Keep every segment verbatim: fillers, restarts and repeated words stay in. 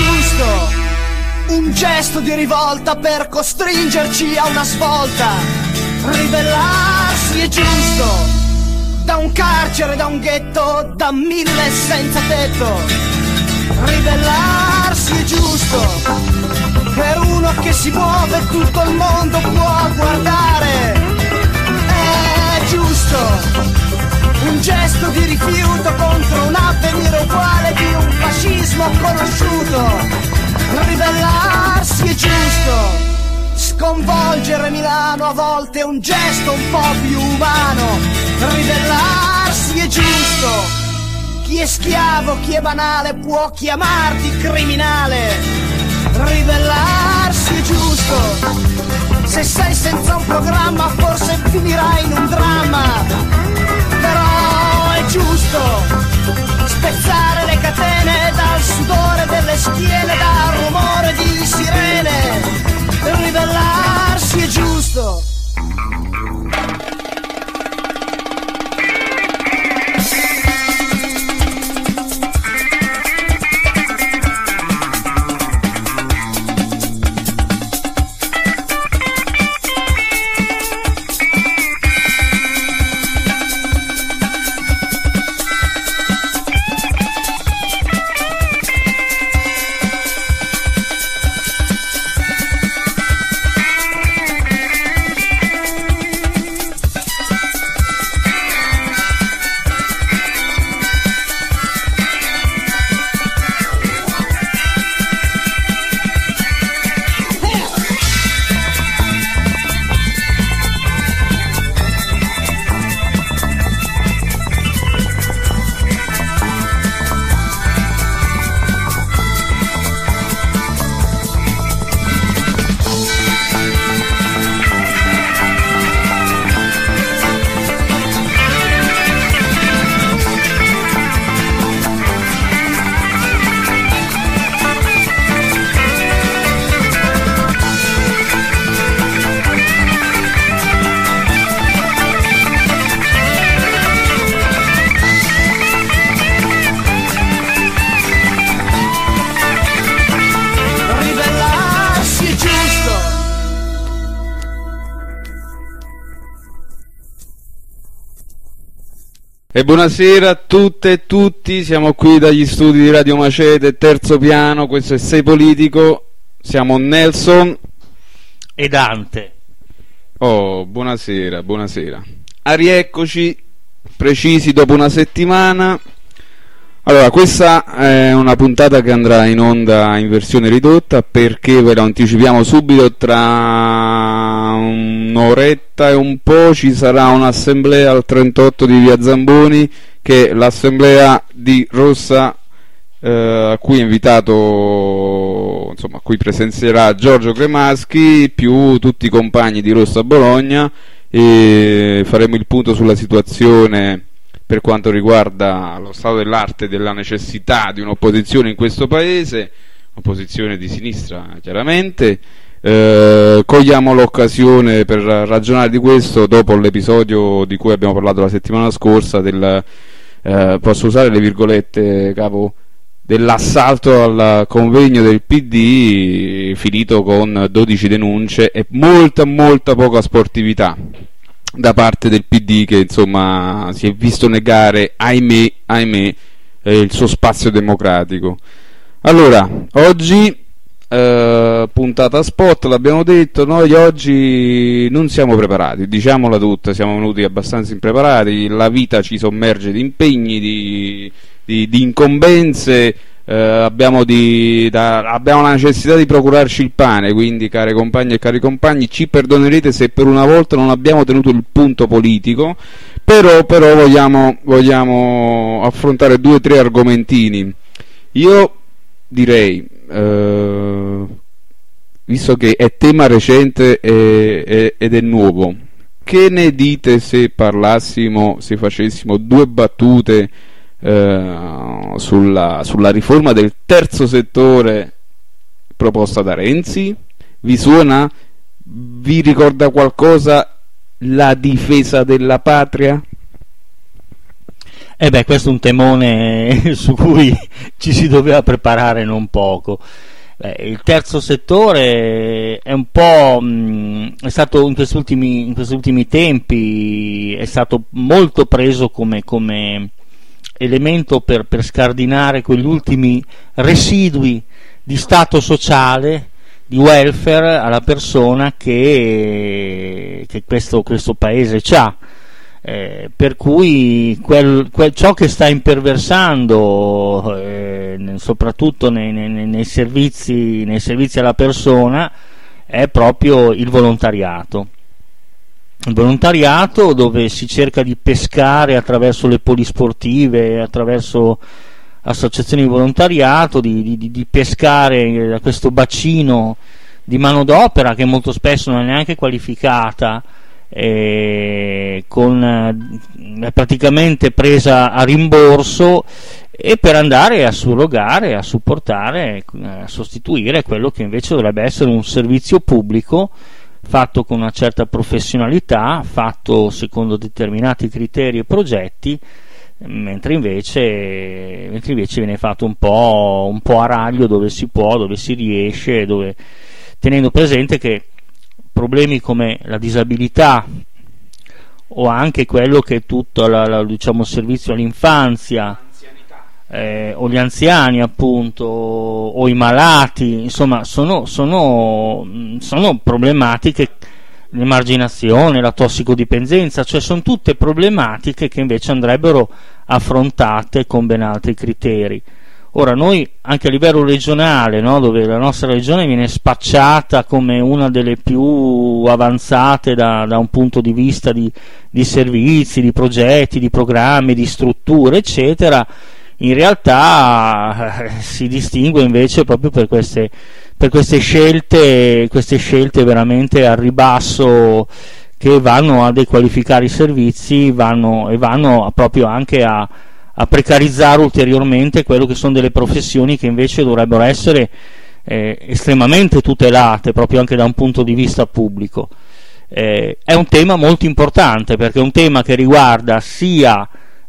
giusto, un gesto di rivolta per costringerci a una svolta. Ribellarsi è giusto, da un carcere, da un ghetto, da mille senza tetto. Ribellarsi è giusto, per uno che si muove tutto il mondo può guardare. È giusto, un gesto di rifiuto contro un avvenire uguale di un fascismo conosciuto. Ribellarsi è giusto, sconvolgere Milano a volte è un gesto un po' più umano. Ribellarsi è giusto, chi è schiavo, chi è banale può chiamarti criminale. Ribellarsi è giusto, se sei senza un programma forse finirai in un dramma. Però è giusto spezzare le catene dal sudore delle schiene, dal rumore di sirene. Ribellarsi è giusto. E buonasera a tutte e tutti, siamo qui dagli studi di Radio Macete, terzo piano, questo è Sei Politico, siamo Nelson e Dante. Oh, buonasera, buonasera. A rieccoci, precisi dopo una settimana. Allora, questa è una puntata che andrà in onda in versione ridotta perché ve la anticipiamo subito, tra un'oretta e un po' ci sarà un'assemblea al trentotto di via Zamboni, che è l'assemblea di Rossa, eh, a cui è invitato, insomma, a cui presenzierà Giorgio Cremaschi più tutti i compagni di Rossa Bologna, e faremo il punto sulla situazione per quanto riguarda lo stato dell'arte e della necessità di un'opposizione in questo paese, opposizione di sinistra chiaramente. Eh, cogliamo l'occasione per ragionare di questo dopo l'episodio di cui abbiamo parlato la settimana scorsa del, eh, posso usare le virgolette, capo, dell'assalto al convegno del P D finito con dodici denunce e molta molta poca sportività da parte del P D, che insomma si è visto negare, ahimè, ahimè eh, il suo spazio democratico. Allora, oggi eh, puntata spot, l'abbiamo detto, noi oggi non siamo preparati, diciamola tutta, siamo venuti abbastanza impreparati, la vita ci sommerge di impegni, di, di, di incombenze. Eh, abbiamo, di, da, abbiamo la necessità di procurarci il pane, quindi care compagne e cari compagni, ci perdonerete se per una volta non abbiamo tenuto il punto politico, però, però vogliamo, vogliamo affrontare due o tre argomentini. Io direi, eh, visto che è tema recente e, e, ed è nuovo, che ne dite se parlassimo, se facessimo due battute Uh, sulla, sulla riforma del terzo settore proposta da Renzi? Vi suona? Vi ricorda qualcosa la difesa della patria? Eh beh, questo è un temone su cui ci si doveva preparare non poco. Beh, il terzo settore è un po' mh, è stato in questi ultimi, in questi ultimi tempi è stato molto preso come, come elemento per, per scardinare quegli ultimi residui di stato sociale, di welfare alla persona che, che questo, questo paese c'ha. Eh, per cui quel, quel, ciò che sta imperversando eh, soprattutto nei, nei, nei, servizi, nei servizi alla persona è proprio il volontariato. Il volontariato dove si cerca di pescare attraverso le polisportive, attraverso associazioni di volontariato, di, di, di pescare da questo bacino di manodopera che molto spesso non è neanche qualificata, eh, con, eh, praticamente presa a rimborso, e per andare a surrogare, a supportare, a sostituire quello che invece dovrebbe essere un servizio pubblico fatto con una certa professionalità, fatto secondo determinati criteri e progetti, mentre invece, mentre invece viene fatto un po', un po' a raglio, dove si può, dove si riesce, dove, tenendo presente che problemi come la disabilità o anche quello che è tutto la, la, diciamo, il servizio all'infanzia, eh, o gli anziani appunto, o i malati, insomma sono, sono, sono problematiche, l'emarginazione, la tossicodipendenza, cioè sono tutte problematiche che invece andrebbero affrontate con ben altri criteri. Ora noi anche a livello regionale, no, dove la nostra regione viene spacciata come una delle più avanzate da, da un punto di vista di, di servizi, di progetti, di programmi, di strutture eccetera, in realtà eh, si distingue invece proprio per queste, per queste scelte, queste scelte veramente al ribasso, che vanno a dequalificare i servizi, vanno, e vanno proprio anche a a precarizzare ulteriormente quello che sono delle professioni che invece dovrebbero essere eh, estremamente tutelate proprio anche da un punto di vista pubblico. Eh, è un tema molto importante, perché è un tema che riguarda sia,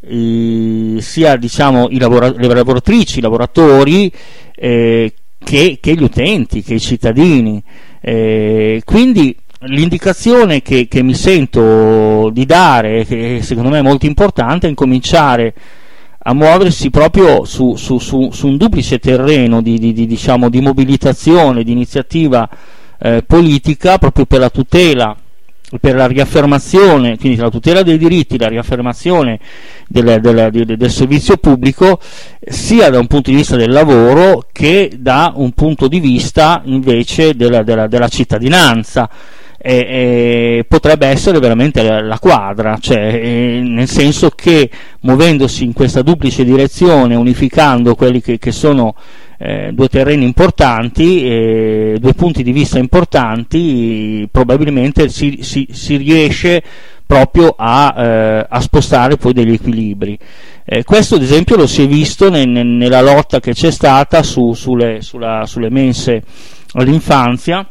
eh, sia diciamo i lavora- le lavoratrici, i lavoratori, eh, che, che gli utenti, che i cittadini. Eh, quindi l'indicazione che, che mi sento di dare, che secondo me è molto importante, è incominciare a muoversi proprio su, su, su, su un duplice terreno di, di, di, diciamo, di mobilitazione, di iniziativa eh, politica, proprio per la tutela, per la riaffermazione, quindi la tutela dei diritti, la riaffermazione del, del, del, del servizio pubblico, sia da un punto di vista del lavoro che da un punto di vista invece della, della, della cittadinanza. E, e potrebbe essere veramente la, la quadra, cioè, e, nel senso che muovendosi in questa duplice direzione, unificando quelli che, che sono eh, due terreni importanti, eh, due punti di vista importanti, probabilmente si, si, si riesce proprio a, eh, a spostare poi degli equilibri. Eh, questo ad esempio lo si è visto nel, nella lotta che c'è stata su, sulle, sulla, sulle mense all'infanzia,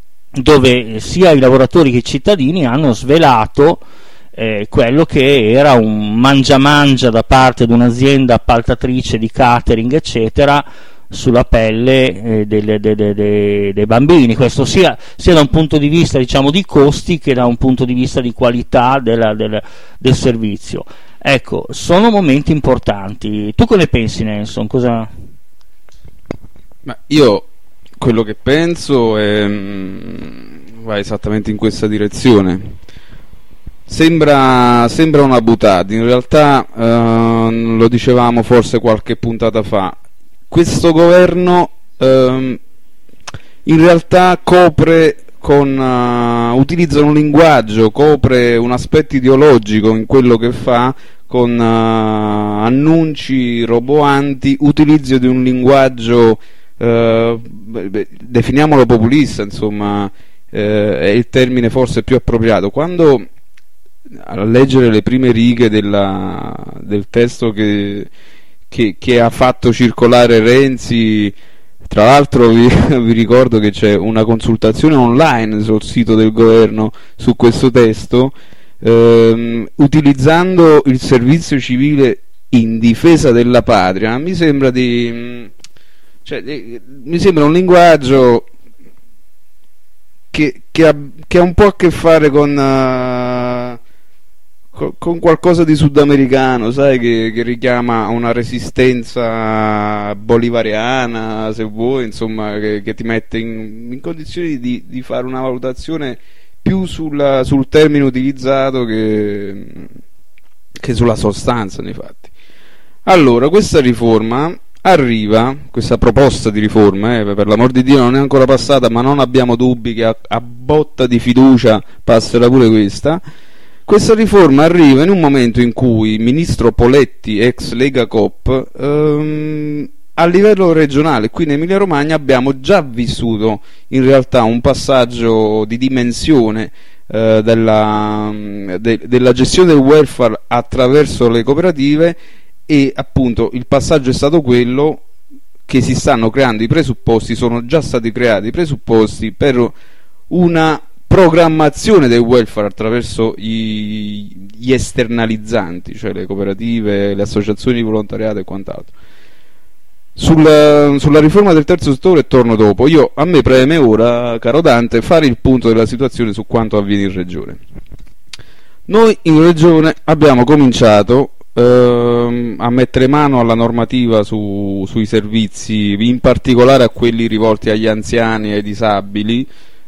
dove sia i lavoratori che i cittadini hanno svelato eh, quello che era un mangia-mangia da parte di un'azienda appaltatrice di catering eccetera sulla pelle eh, delle, de, de, de, dei bambini. Questo sia, sia da un punto di vista diciamo di costi che da un punto di vista di qualità della, del, del servizio. Ecco, sono momenti importanti. Tu cosa ne pensi, Nelson? Cosa... Ma io quello che penso è, va esattamente in questa direzione. Sembra, sembra una boutade, in realtà eh, lo dicevamo forse qualche puntata fa, questo governo eh, in realtà copre con uh, utilizza un linguaggio, copre un aspetto ideologico in quello che fa, con uh, annunci roboanti, utilizzo di un linguaggio Uh, definiamolo populista, insomma, uh, è il termine forse più appropriato. Quando a leggere le prime righe della, del testo che, che, che ha fatto circolare Renzi, tra l'altro vi, vi ricordo che c'è una consultazione online sul sito del governo su questo testo, uh, utilizzando il servizio civile in difesa della patria mi sembra di, cioè, di, mi sembra un linguaggio che, che, ha, che ha un po' a che fare con, uh, con, con qualcosa di sudamericano, sai, che, che richiama una resistenza bolivariana, se vuoi, insomma, che, che ti mette in, in condizioni di, di fare una valutazione più sulla, sul termine utilizzato che, che sulla sostanza nei fatti. Allora, questa riforma arriva, questa proposta di riforma, eh, per l'amor di Dio non è ancora passata, ma non abbiamo dubbi che a, a botta di fiducia passerà pure questa. Questa riforma arriva in un momento in cui il ministro Poletti, ex Lega Coop, ehm, a livello regionale, qui in Emilia Romagna, abbiamo già vissuto in realtà un passaggio di dimensione eh, della, de, della gestione del welfare attraverso le cooperative, e appunto il passaggio è stato quello che si stanno creando i presupposti, sono già stati creati i presupposti per una programmazione del welfare attraverso i, gli esternalizzanti, cioè le cooperative, le associazioni di volontariato e quant'altro. Sulla, sulla riforma del terzo settore torno dopo. Io, a me preme ora, caro Dante, fare il punto della situazione su quanto avviene in regione. Noi in regione abbiamo cominciato ehm, a mettere mano alla normativa su, sui servizi, in particolare a quelli rivolti agli anziani e ai disabili,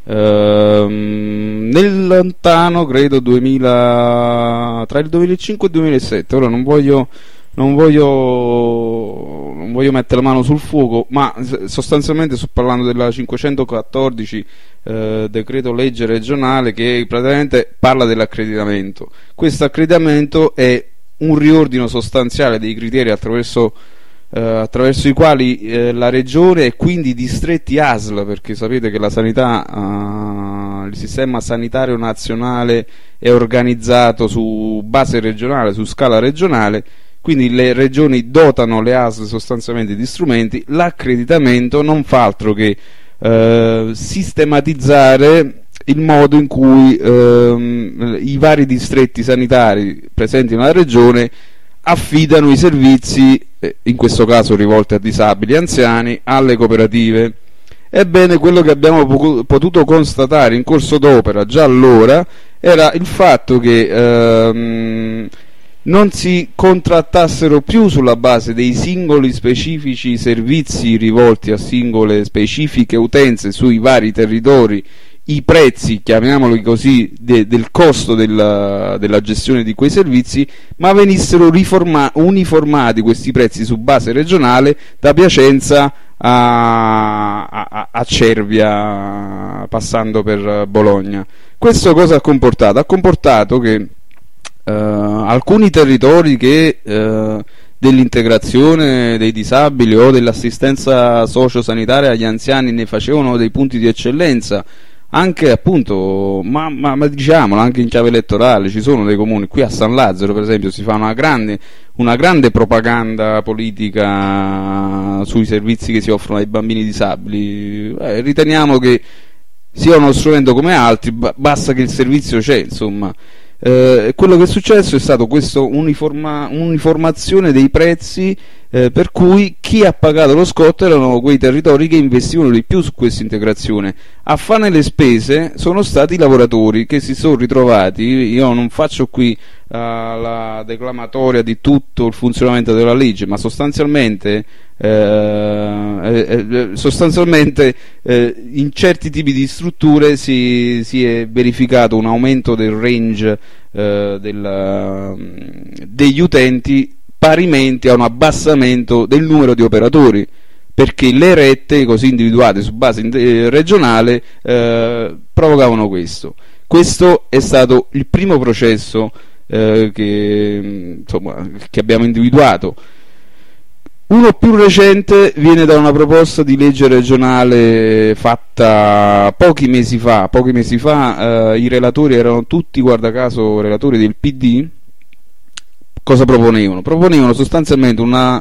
ehm, nel lontano, credo, duemila, tra il duemilacinque e il duemilasette. Ora non voglio Non voglio, non voglio mettere la mano sul fuoco, ma sostanzialmente sto parlando della cinquecentoquattordici, eh, decreto legge regionale, che praticamente parla dell'accreditamento. Questo accreditamento è un riordino sostanziale dei criteri attraverso, eh, attraverso i quali eh, la regione e quindi i distretti A S L, perché sapete che la sanità, eh, il sistema sanitario nazionale è organizzato su base regionale, su scala regionale. Quindi le regioni dotano le A S L sostanzialmente di strumenti. L'accreditamento non fa altro che eh, sistematizzare il modo in cui ehm, i vari distretti sanitari presenti nella regione affidano i servizi, eh, in questo caso rivolti a disabili e anziani, alle cooperative. Ebbene, quello che abbiamo po- potuto constatare in corso d'opera già allora era il fatto che ehm, non si contrattassero più sulla base dei singoli specifici servizi rivolti a singole specifiche utenze sui vari territori i prezzi, chiamiamoli così, de, del costo della, della gestione di quei servizi, ma venissero riforma, uniformati questi prezzi su base regionale da Piacenza a, a, a Cervia, passando per Bologna. Questo cosa ha comportato? Ha comportato che Uh, alcuni territori che uh, dell'integrazione dei disabili o dell'assistenza sociosanitaria agli anziani ne facevano dei punti di eccellenza, anche appunto, ma, ma, ma diciamolo, anche in chiave elettorale. Ci sono dei comuni, qui a San Lazzaro per esempio si fa una grande, una grande propaganda politica sui servizi che si offrono ai bambini disabili. Eh, riteniamo che sia uno strumento come altri, b- basta che il servizio c'è, insomma. Eh, quello che è successo è stato questa uniforma, uniformazione dei prezzi, eh, per cui chi ha pagato lo scotto erano quei territori che investivano di più su questa integrazione. A farne le spese sono stati i lavoratori, che si sono ritrovati. Io non faccio qui uh, la declamatoria di tutto il funzionamento della legge, ma sostanzialmente eh, eh, sostanzialmente eh, in certi tipi di strutture si, si è verificato un aumento del range eh, del, degli utenti parimenti a un abbassamento del numero di operatori, perché le rette così individuate su base eh, regionale eh, provocavano questo. Questo è stato il primo processo eh, che, insomma, che abbiamo individuato. Uno più recente viene da una proposta di legge regionale fatta pochi mesi fa. Pochi mesi fa eh, i relatori erano tutti, guarda caso, relatori del P D. Cosa proponevano? Proponevano sostanzialmente una,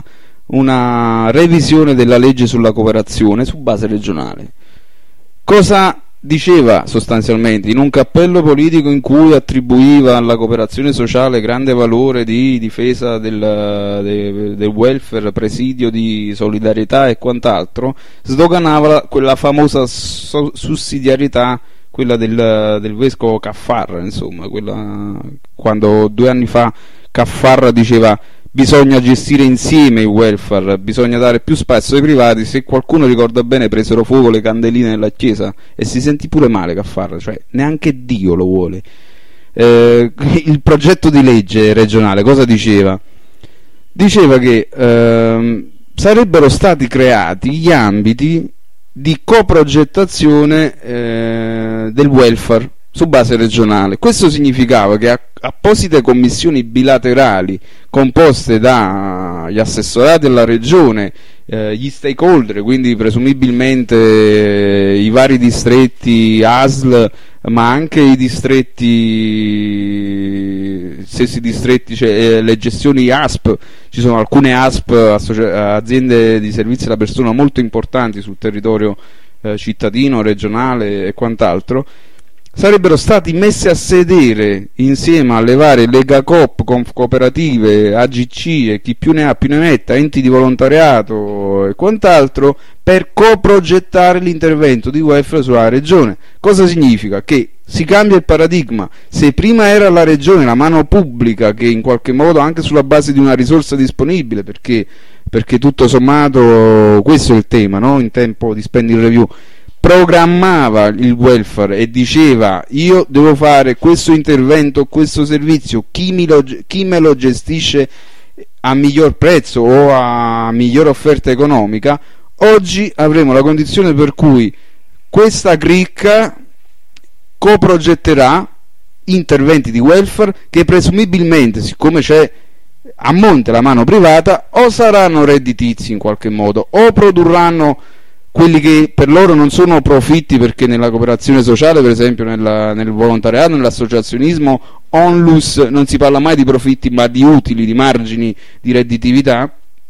una revisione della legge sulla cooperazione su base regionale. Cosa diceva sostanzialmente, in un cappello politico in cui attribuiva alla cooperazione sociale grande valore di difesa del, del, del welfare, presidio di solidarietà e quant'altro, sdoganava quella famosa so, sussidiarietà, quella del, del vescovo Caffarra, insomma, quella, quando due anni fa Caffarra diceva: bisogna gestire insieme il welfare, bisogna dare più spazio ai privati. Se qualcuno ricorda bene, presero fuoco le candeline nella chiesa e si sentì pure male Caffarra, cioè neanche Dio lo vuole. Eh, il progetto di legge regionale cosa diceva? Diceva che ehm, sarebbero stati creati gli ambiti di coprogettazione eh, del welfare su base regionale. Questo significava che apposite commissioni bilaterali composte dagli assessorati della regione, eh, gli stakeholder, quindi presumibilmente eh, i vari distretti A S L, ma anche i distretti, stessi distretti, cioè eh, le gestioni A S P. Ci sono alcune A S P, associa- aziende di servizi alla persona molto importanti sul territorio eh, cittadino, regionale e quant'altro, sarebbero stati messi a sedere insieme alle varie Lega Coop, Conf Cooperative, A G C e chi più ne ha più ne metta, enti di volontariato e quant'altro, per coprogettare l'intervento di welfare sulla regione. Cosa significa? Che si cambia il paradigma. Se prima era la regione, la mano pubblica, che in qualche modo, anche sulla base di una risorsa disponibile, perché, perché tutto sommato questo è il tema, no? In tempo di spending review, programmava il welfare e diceva: io devo fare questo intervento, questo servizio, chi, mi lo, chi me lo gestisce a miglior prezzo o a miglior offerta economica. Oggi avremo la condizione per cui questa cricca coprogetterà interventi di welfare che presumibilmente, siccome c'è a monte la mano privata, o saranno redditizi in qualche modo, o produrranno quelli che per loro non sono profitti, perché nella cooperazione sociale, per esempio nella, nel volontariato, nell'associazionismo, onlus, non si parla mai di profitti ma di utili, di margini di redditività.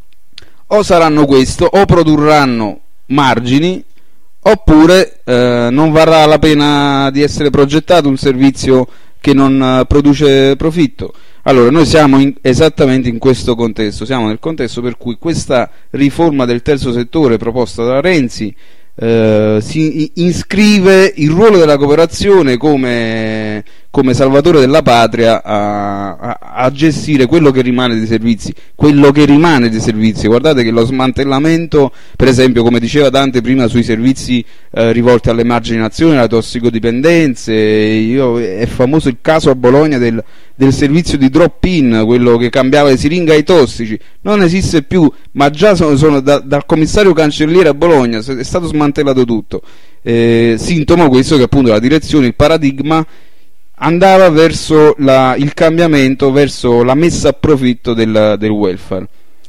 O saranno questo, o produrranno margini, oppure eh, non varrà la pena di essere progettato un servizio che non eh, produce profitto. Allora, noi siamo in, esattamente in questo contesto, siamo nel contesto per cui questa riforma del terzo settore proposta da Renzi eh, si iscrive il ruolo della cooperazione come, come salvatore della patria a, a, a gestire quello che rimane dei servizi, quello che rimane dei servizi. Guardate che lo smantellamento, per esempio, come diceva Dante prima, sui servizi eh, rivolti all'emarginazione, alle tossicodipendenze, io, è famoso il caso a Bologna del del servizio di drop-in, quello che cambiava le siringhe ai tossici, non esiste più, ma già sono, sono da, dal commissario Cancelliere a Bologna è stato smantellato tutto. Eh, sintomo questo che appunto la direzione, il paradigma andava verso la, il cambiamento, verso la messa a profitto del, del welfare.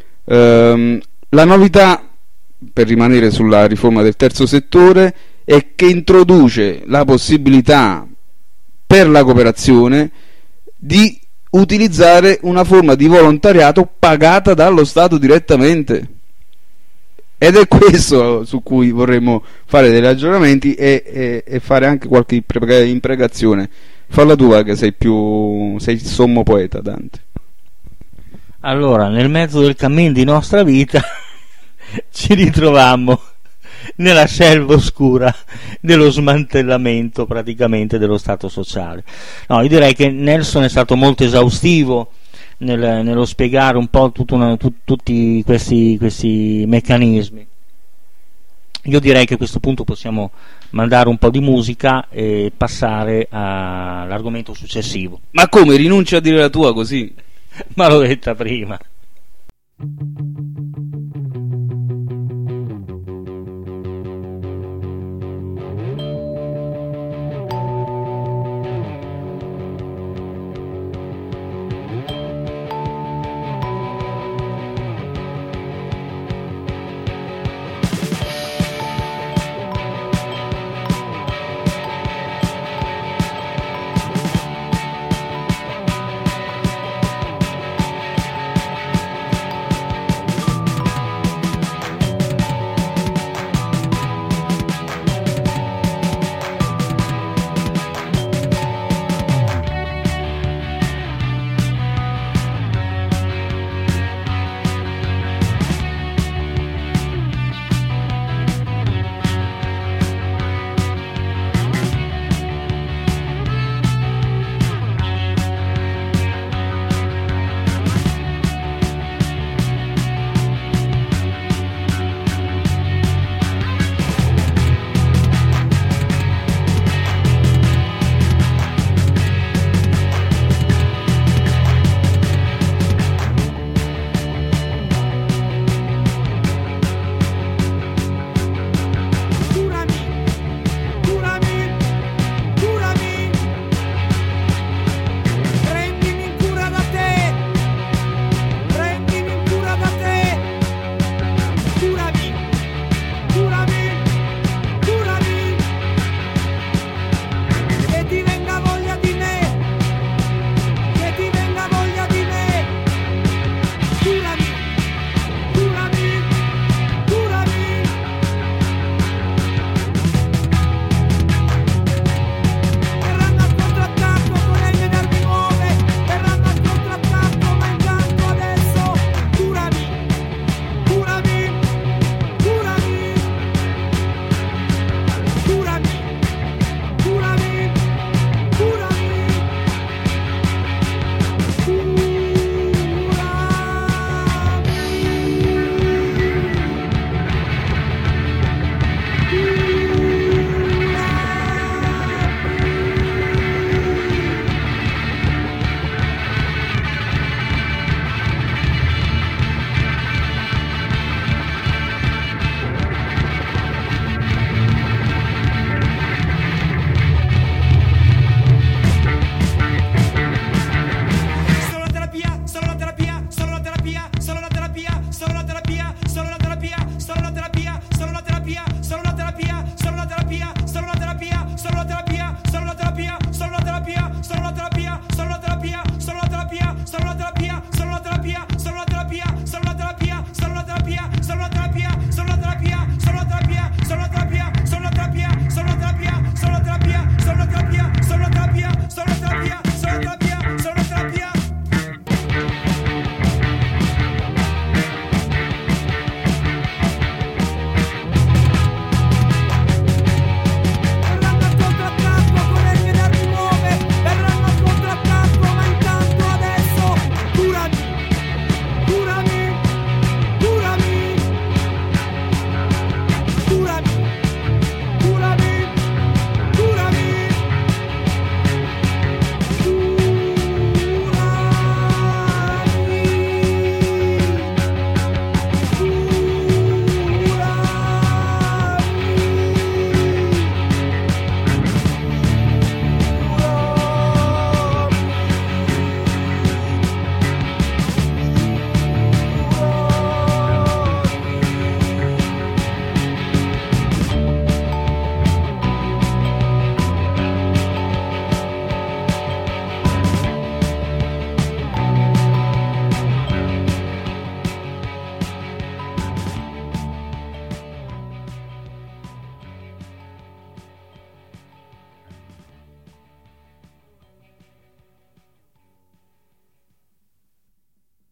Eh, la novità, per rimanere sulla riforma del terzo settore, è che introduce la possibilità per la cooperazione di utilizzare una forma di volontariato pagata dallo Stato direttamente, ed è questo su cui vorremmo fare dei ragionamenti e, e, e fare anche qualche imprecazione. Falla tu, che sei più sei il sommo poeta, Dante. Allora, nel mezzo del cammin di nostra vita ci ritrovammo nella selva oscura dello smantellamento praticamente dello Stato sociale. No, io direi che Nelson è stato molto esaustivo nel, nello spiegare un po' una, tu, tutti questi, questi meccanismi. Io direi che a questo punto possiamo mandare un po' di musica e passare all'argomento successivo. Ma come, rinunci a dire la tua così? Ma l'ho detta prima.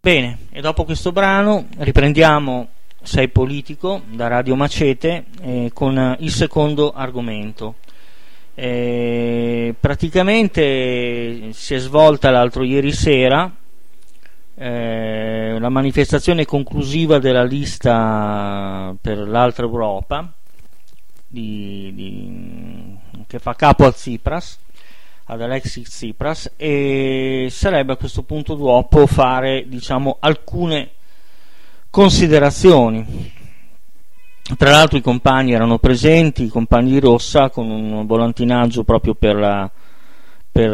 Bene, e dopo questo brano riprendiamo Sei Politico da Radio Macete eh, con il secondo argomento. Eh, praticamente si è svolta l'altro ieri sera eh, la manifestazione conclusiva della lista per l'altra Europa di, di, che fa capo a Tsipras, ad Alexis Tsipras, e sarebbe a questo punto dopo fare, diciamo, alcune considerazioni. Tra l'altro i compagni erano presenti, i compagni di Rossa, con un volantinaggio proprio per, la, per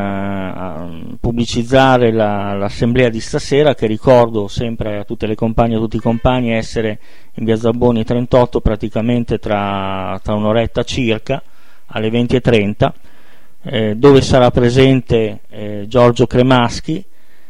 uh, pubblicizzare la, l'assemblea di stasera, che ricordo sempre a tutte le compagne e a tutti i compagni essere in via Zabboni trentotto, praticamente tra, tra un'oretta circa, alle venti e trenta, eh, dove sarà presente eh, Giorgio Cremaschi,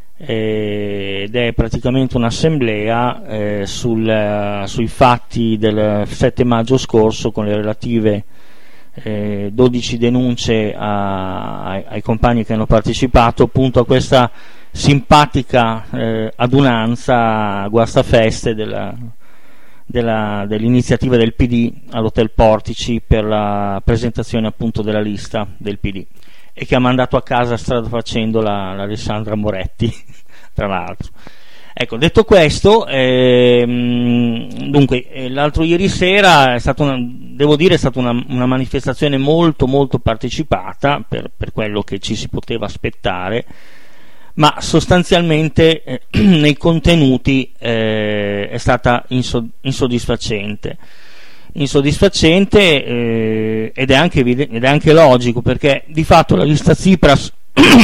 ed è praticamente un'assemblea eh, sul, uh, sui fatti del sette maggio scorso, con le relative eh, dodici denunce a, ai, ai compagni che hanno partecipato appunto a questa simpatica eh, adunanza, guastafeste della, della, dell'iniziativa del P D all'Hotel Portici per la presentazione appunto della lista del P D, e che ha mandato a casa strada facendo la, la Alessandra Moretti, tra l'altro. Ecco, detto questo, ehm, dunque, eh, l'altro ieri sera è stata una, devo dire, è stata una, una manifestazione molto molto partecipata per, per quello che ci si poteva aspettare, ma sostanzialmente eh, nei contenuti eh, è stata insod- insoddisfacente. insoddisfacente eh, ed, è anche evidente, ed è anche logico, perché di fatto la lista Tsipras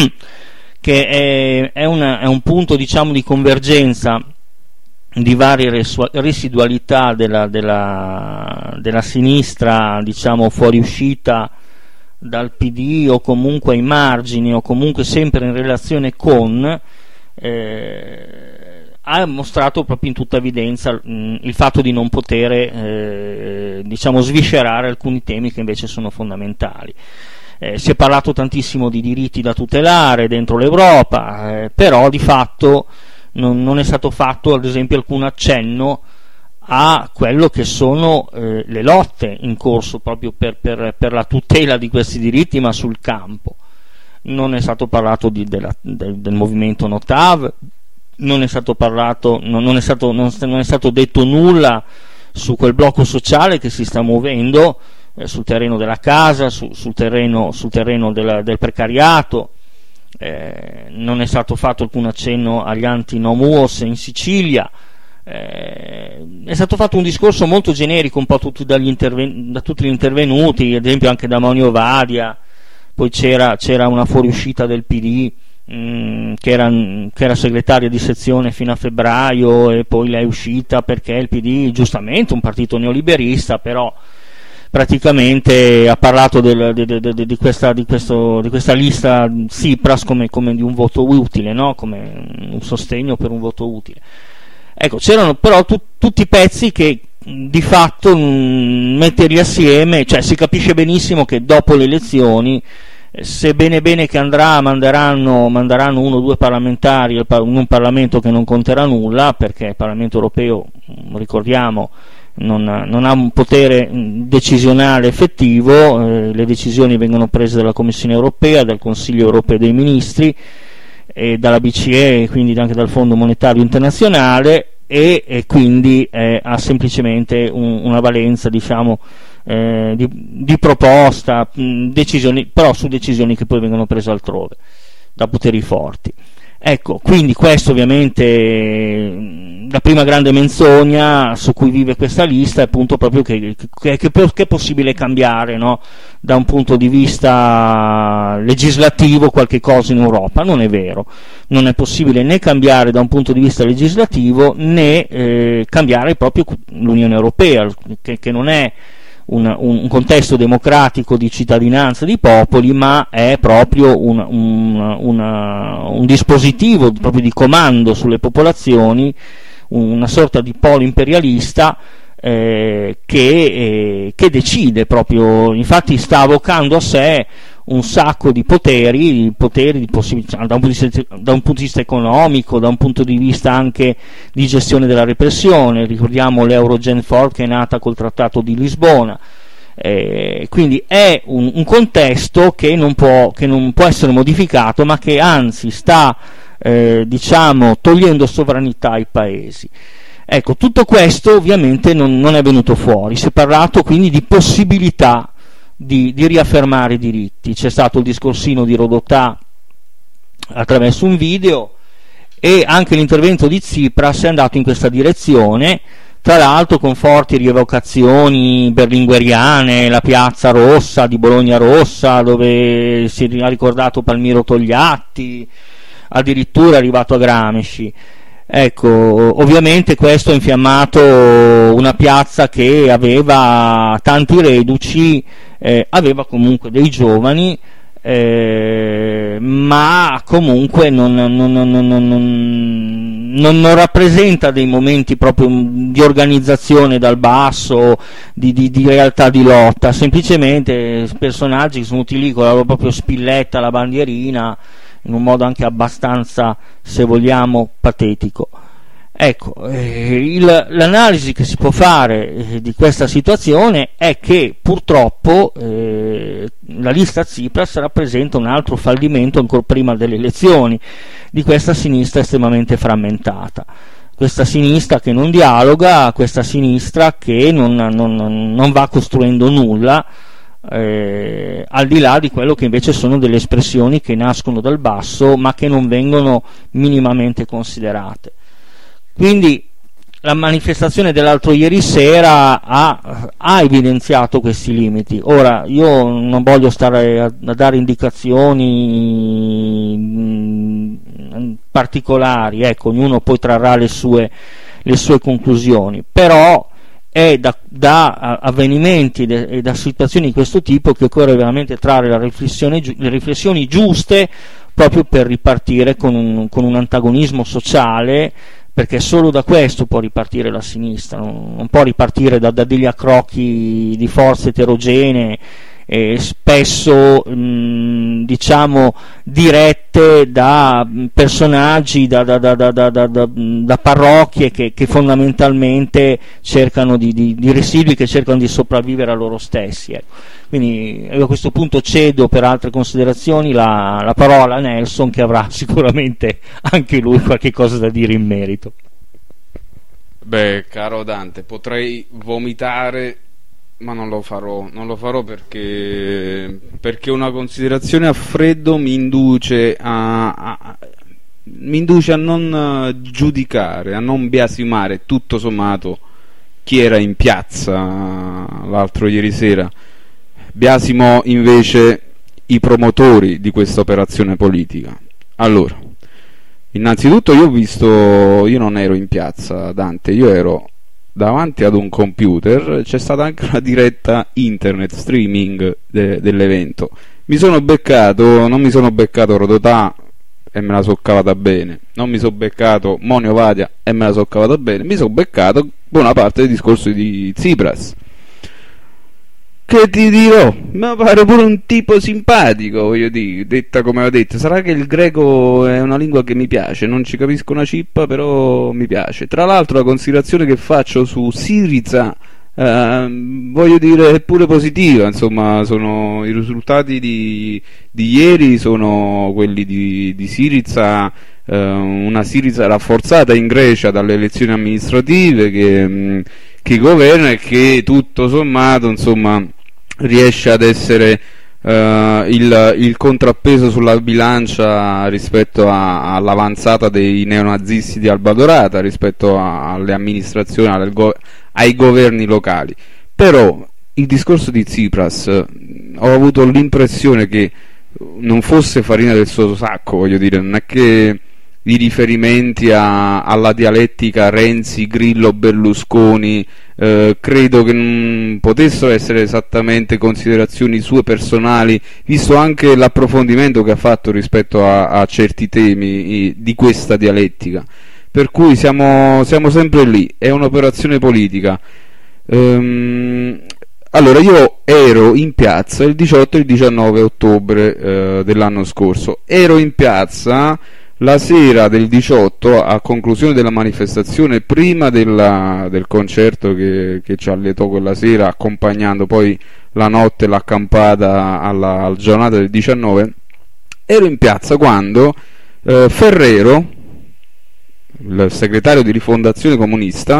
che è, è, una, è un punto, diciamo, di convergenza di varie resu- residualità della, della, della sinistra, diciamo, fuoriuscita dal P D o comunque ai margini o comunque sempre in relazione con eh, ha mostrato proprio in tutta evidenza mh, il fatto di non poter eh, diciamo sviscerare alcuni temi che invece sono fondamentali. Eh, si è parlato tantissimo di diritti da tutelare dentro l'Europa, eh, però di fatto non, non è stato fatto ad esempio alcun accenno a quello che sono eh, le lotte in corso proprio per, per, per la tutela di questi diritti, ma sul campo. Non è stato parlato di, della, del, del movimento Notav, non è stato parlato, non, non, è stato, non, non è stato detto nulla su quel blocco sociale che si sta muovendo eh, sul terreno della casa, su, sul terreno, sul terreno della, del precariato. Eh, non è stato fatto alcun accenno agli anti-nomuos in Sicilia. Eh, è stato fatto un discorso molto generico un po' tutti dagli interven- da tutti gli intervenuti, ad esempio anche da Manuel Vadia. Poi c'era, c'era una fuoriuscita del P D mh, che, era, che era segretaria di sezione fino a febbraio, e poi lei è uscita perché il P D, giustamente un partito neoliberista, però praticamente ha parlato del, de, de, de, di, questa, di, questo, di questa lista Tsipras come, come di un voto utile, no? Come un sostegno per un voto utile. Ecco, c'erano però tu, tutti i pezzi che di fatto mh, metterli assieme, cioè si capisce benissimo che dopo le elezioni, eh, se bene bene che andrà, manderanno, manderanno uno o due parlamentari in un Parlamento che non conterà nulla, perché il Parlamento europeo, ricordiamo, non, non ha un potere decisionale effettivo, eh, le decisioni vengono prese dalla Commissione europea, dal Consiglio europeo dei ministri, e dalla B C E, quindi anche dal Fondo monetario internazionale, e, e quindi eh, ha semplicemente un, una valenza, diciamo, eh, di, di proposta, mh, decisioni, però su decisioni che poi vengono prese altrove da poteri forti. Ecco, quindi questo ovviamente la prima grande menzogna su cui vive questa lista è appunto proprio che, che, che, che è possibile cambiare, no? Da un punto di vista legislativo qualche cosa in Europa. Non è vero, non è possibile né cambiare da un punto di vista legislativo né eh, cambiare proprio l'Unione Europea, che, che non è Un, un contesto democratico di cittadinanza di popoli, ma è proprio un, un, una, un dispositivo proprio di comando sulle popolazioni, una sorta di polo imperialista eh, che, eh, che decide proprio, infatti sta avvocando a sé un sacco di poteri, poteri di possibilità, da un punto di vista, da un punto di vista economico, da un punto di vista anche di gestione della repressione. Ricordiamo l'Eurogen quattro che è nata col Trattato di Lisbona. Eh, quindi è un, un contesto che non può, che non può essere modificato, ma che anzi sta eh, diciamo togliendo sovranità ai paesi. Ecco, tutto questo ovviamente non, non è venuto fuori. Si è parlato quindi di possibilità di, di riaffermare i diritti. C'è stato il discorsino di Rodotà attraverso un video, e anche l'intervento di Tsipras è andato in questa direzione, tra l'altro con forti rievocazioni berlingueriane, la piazza rossa di Bologna Rossa, dove si ha ricordato Palmiro Togliatti, addirittura è arrivato a Gramsci. Ecco, ovviamente questo ha infiammato una piazza che aveva tanti reduci, eh, aveva comunque dei giovani, eh, ma comunque non, non, non, non, non, non rappresenta dei momenti proprio di organizzazione dal basso, di, di, di realtà di lotta, semplicemente personaggi che sono venuti lì con la loro propria spilletta, la bandierina, in un modo anche abbastanza, se vogliamo, patetico. Ecco, eh, il, l'analisi che si può fare eh, di questa situazione è che purtroppo eh, la lista Tsipras rappresenta un altro fallimento ancora prima delle elezioni di questa sinistra estremamente frammentata. Questa sinistra che non dialoga, questa sinistra che non, non, non va costruendo nulla, Eh, al di là di quello che invece sono delle espressioni che nascono dal basso ma che non vengono minimamente considerate. Quindi la manifestazione dell'altro ieri sera ha, ha evidenziato questi limiti. Ora io non voglio stare a, a dare indicazioni mh, particolari, ecco, ognuno poi trarrà le sue, le sue conclusioni, però è da, da avvenimenti e da situazioni di questo tipo che occorre veramente trarre la riflessione, le riflessioni giuste, proprio per ripartire con un, con un antagonismo sociale, perché solo da questo può ripartire la sinistra, non, non può ripartire da, da degli accrocchi di forze eterogenee, eh, spesso mh, diciamo dirette da personaggi, da, da, da, da, da, da, da parrocchie che, che fondamentalmente cercano di, di, di residui che cercano di sopravvivere a loro stessi. Ecco. Quindi a questo punto cedo per altre considerazioni la, la parola a Nelson, che avrà sicuramente anche lui qualche cosa da dire in merito. Beh, caro Dante, potrei vomitare, ma non lo farò, non lo farò perché, perché una considerazione a freddo mi induce a, a, mi induce a non giudicare, a non biasimare tutto sommato chi era in piazza l'altro ieri sera. Biasimo invece i promotori di questa operazione politica. Allora, innanzitutto io ho visto, io non ero in piazza, Dante, io ero davanti ad un computer, c'è stata anche una diretta internet streaming de, dell'evento. Mi sono beccato, non mi sono beccato Rodotà e me la so cavata bene, non mi sono beccato Monio Vadia e me la so cavata bene, mi sono beccato buona parte del discorso di Tsipras, che ti dirò, mi pare pure un tipo simpatico, voglio dire, detta come ho detto. Sarà che il greco è una lingua che mi piace, non ci capisco una cippa, però mi piace. Tra l'altro la considerazione che faccio su Syriza, eh, voglio dire, è pure positiva, insomma, sono i risultati di, di ieri sono quelli di, di Syriza, eh, una Syriza rafforzata in Grecia dalle elezioni amministrative che, mh, che governa e che tutto sommato, insomma, riesce ad essere uh, il, il contrappeso sulla bilancia rispetto a, all'avanzata dei neonazisti di Alba Dorata, rispetto a, alle amministrazioni, alle go- ai governi locali. Però il discorso di Tsipras, ho avuto l'impressione che non fosse farina del suo sacco, voglio dire, non è che i riferimenti a, alla dialettica Renzi, Grillo, Berlusconi eh, credo che non potessero essere esattamente considerazioni sue personali, visto anche l'approfondimento che ha fatto rispetto a, a certi temi di questa dialettica, per cui siamo, siamo sempre lì, è un'operazione politica. ehm, allora io ero in piazza il diciotto e il diciannove ottobre eh, dell'anno scorso. Ero in piazza la sera del diciotto, a conclusione della manifestazione, prima della, del concerto che, che ci allietò quella sera, accompagnando poi la notte, l'accampata alla, alla giornata del diciannove. Ero in piazza quando eh, Ferrero, il segretario di Rifondazione Comunista,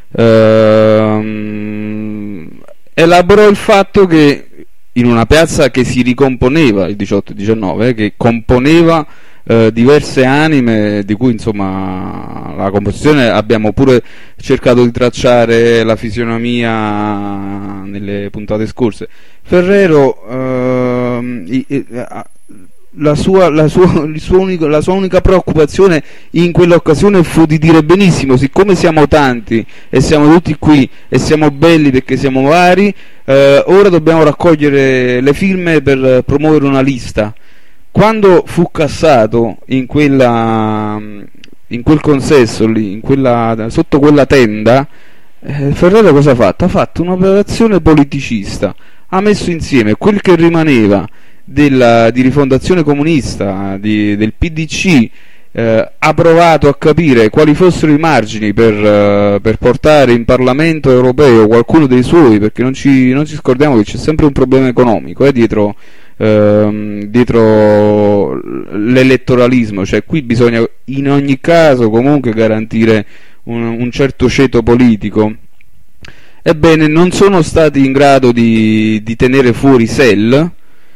ehm, elaborò il fatto che in una piazza che si ricomponeva il diciotto e diciannove, che componeva eh, diverse anime, di cui insomma la composizione abbiamo pure cercato di tracciare la fisionomia nelle puntate scorse. Ferrero ehm, i, i, La sua, la, sua, il suo unico, la sua unica preoccupazione in quell'occasione fu di dire: benissimo, siccome siamo tanti e siamo tutti qui e siamo belli perché siamo vari, eh, ora dobbiamo raccogliere le firme per promuovere una lista. Quando fu cassato in quella, in quel consesso lì, in quella, sotto quella tenda, eh, Ferrero cosa ha fatto? Ha fatto un'operazione politicista, ha messo insieme quel che rimaneva Della, di Rifondazione Comunista, di, del P D C, eh, ha provato a capire quali fossero i margini per, eh, per portare in Parlamento europeo qualcuno dei suoi, perché non ci, non ci scordiamo che c'è sempre un problema economico eh, dietro, ehm, dietro l'elettoralismo, cioè qui bisogna in ogni caso comunque garantire un, un certo ceto politico. Ebbene, non sono stati in grado di, di tenere fuori Sell,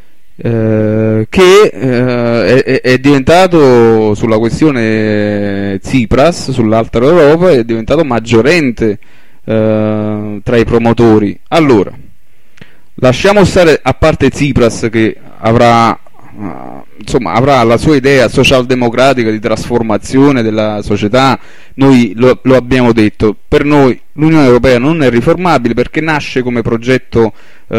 Eh, che eh, è, è diventato, sulla questione Tsipras, sull'altra Europa, è diventato maggiorente eh, tra i promotori. Allora, lasciamo stare a parte Tsipras, che avrà uh, insomma avrà la sua idea socialdemocratica di trasformazione della società. Noi lo, lo abbiamo detto, per noi l'Unione Europea non è riformabile perché nasce come progetto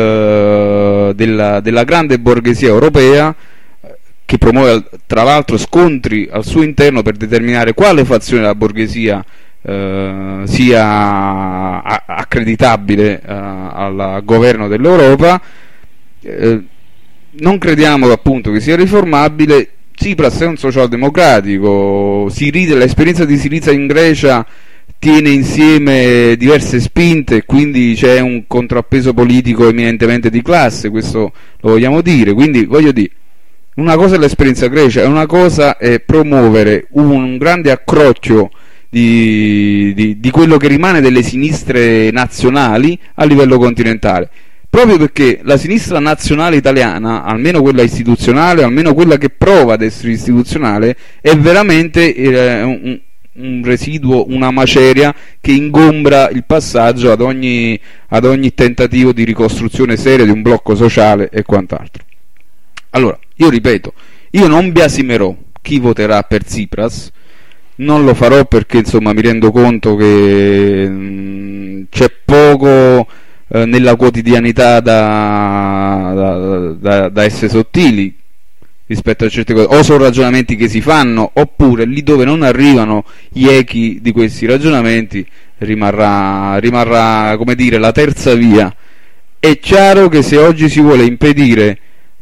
eh, della, della grande borghesia europea, che promuove tra l'altro scontri al suo interno per determinare quale fazione della borghesia eh, sia a- accreditabile eh, al governo dell'Europa. Eh, non crediamo appunto che sia riformabile. Tsipras è un socialdemocratico, Siriza, l'esperienza di Siriza in Grecia tiene insieme diverse spinte, quindi c'è un contrappeso politico eminentemente di classe, questo lo vogliamo dire. Quindi voglio dire, una cosa è l'esperienza Grecia, e una cosa è promuovere un grande accrocchio di, di, di quello che rimane delle sinistre nazionali a livello continentale. Proprio perché la sinistra nazionale italiana, almeno quella istituzionale, almeno quella che prova ad essere istituzionale, è veramente eh, un, un residuo, una maceria che ingombra il passaggio ad ogni, ad ogni tentativo di ricostruzione seria di un blocco sociale e quant'altro. Allora, io ripeto, io non biasimerò chi voterà per Tsipras, non lo farò perché insomma mi rendo conto che mh, c'è poco nella quotidianità da, da, da, da essere sottili rispetto a certe cose, o sono ragionamenti che si fanno, oppure lì dove non arrivano gli echi di questi ragionamenti rimarrà, rimarrà come dire, la terza via. È chiaro che se oggi si vuole impedire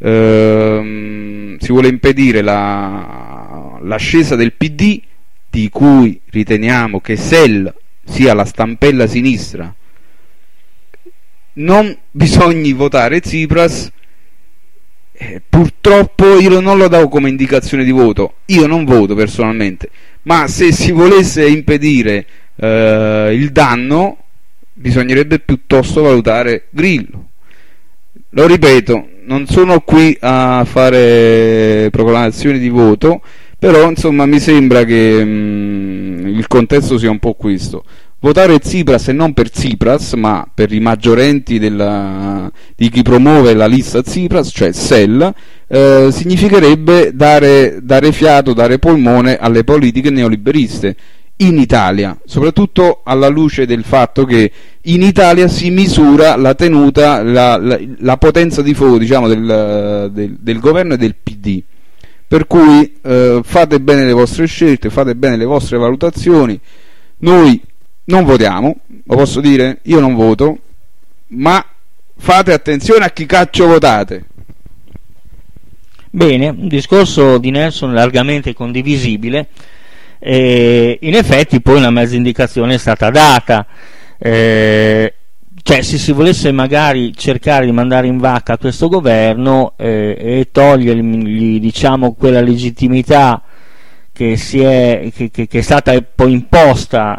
ehm, si vuole impedire la, l'ascesa del P D, di cui riteniamo che Sell sia la stampella sinistra, non bisogna votare Tsipras. Eh, purtroppo io non lo do come indicazione di voto, io non voto personalmente, ma se si volesse impedire eh, il danno bisognerebbe piuttosto valutare Grillo. Lo ripeto, non sono qui a fare proclamazioni di voto, però insomma mi sembra che mh, il contesto sia un po' questo. Votare Tsipras e non per Tsipras, ma per i maggiorenti della, di chi promuove la lista Tsipras, cioè Sell, eh, significherebbe dare, dare fiato, dare polmone alle politiche neoliberiste in Italia, soprattutto alla luce del fatto che in Italia si misura la tenuta, la, la, la potenza di fuoco, diciamo, del, del, del governo e del P D. Per cui eh, fate bene le vostre scelte, fate bene le vostre valutazioni. Noi non votiamo, lo posso dire, io non voto, ma fate attenzione a chi cacchio votate. Bene, un discorso di Nelson largamente condivisibile. E in effetti poi una mezza indicazione è stata data, eh, cioè se si volesse magari cercare di mandare in vacca questo governo eh, e togliergli, diciamo, quella legittimità che, si è, che, che, che è stata poi imposta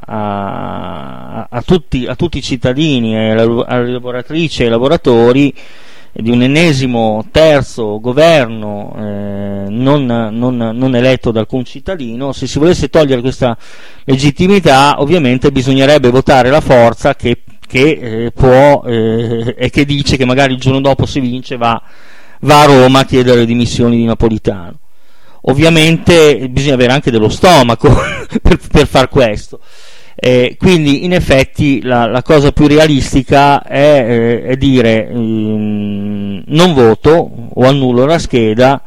a, a, tutti, a tutti i cittadini, alle lavoratrici e ai lavoratori, di un ennesimo terzo governo eh, non, non, non eletto da alcun cittadino. Se si volesse togliere questa legittimità, ovviamente bisognerebbe votare la forza che, che eh, può eh, e che dice che magari il giorno dopo, se vince, va, va a Roma a chiedere le dimissioni di Napolitano. Ovviamente bisogna avere anche dello stomaco per, per far questo. Eh, quindi in effetti la, la cosa più realistica è, eh, è dire ehm, non voto o annullo la scheda,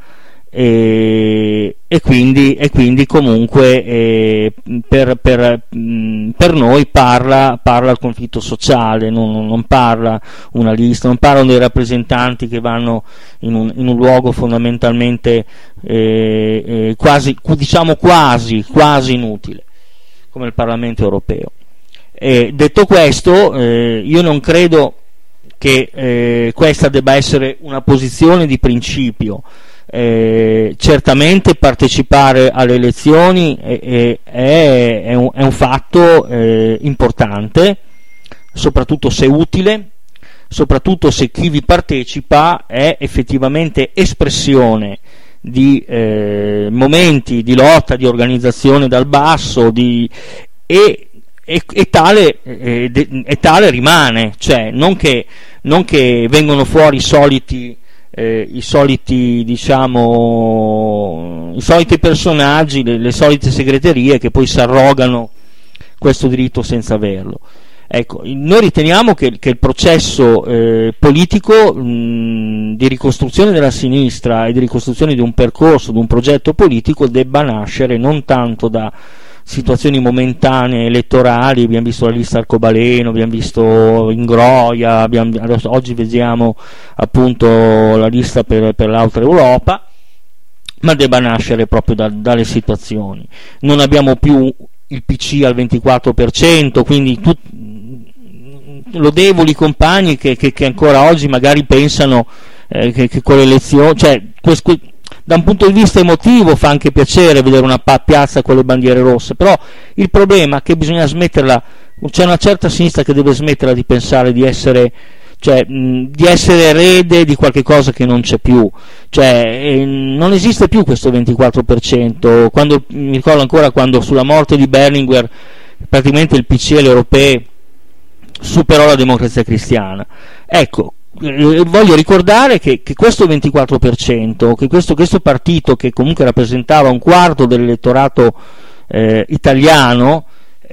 e, e, quindi, e quindi comunque eh, per, per, mh, per noi parla, parla il conflitto sociale, non, non parla una lista, non parlano dei rappresentanti che vanno in un, in un luogo fondamentalmente eh, eh, quasi, diciamo quasi, quasi inutile come il Parlamento europeo. E detto questo, eh, io non credo che eh, questa debba essere una posizione di principio. Eh, certamente partecipare alle elezioni è, è, è, un, è un fatto eh, importante, soprattutto se utile, soprattutto se chi vi partecipa è effettivamente espressione di eh, momenti di lotta, di organizzazione dal basso, di, e, e, e, tale, e, e tale rimane, cioè non che, non che vengono fuori i soliti, eh, i soliti diciamo i soliti personaggi, le, le solite segreterie che poi si arrogano questo diritto senza averlo. Ecco, noi riteniamo che, che il processo eh, politico mh, di ricostruzione della sinistra e di ricostruzione di un percorso, di un progetto politico debba nascere non tanto da situazioni momentanee elettorali. Abbiamo visto la lista Arcobaleno, abbiamo visto Ingroia, abbiamo, adesso, oggi vediamo appunto la lista per, per l'altra Europa, ma debba nascere proprio da, dalle situazioni. Non abbiamo più il P C al ventiquattro per cento, quindi tut, lodevoli compagni che, che, che ancora oggi magari pensano eh, che, che con le elezioni, cioè questo, da un punto di vista emotivo fa anche piacere vedere una piazza con le bandiere rosse, però il problema è che bisogna smetterla, c'è una certa sinistra che deve smetterla di pensare di essere, cioè mh, di essere erede di qualche cosa che non c'è più, cioè eh, non esiste più questo ventiquattro per cento. Quando, mi ricordo ancora quando sulla morte di Berlinguer praticamente il P C e le europee superò la Democrazia Cristiana. Ecco, eh, voglio ricordare che, che questo ventiquattro per cento, che questo, questo partito che comunque rappresentava un quarto dell'elettorato eh, italiano,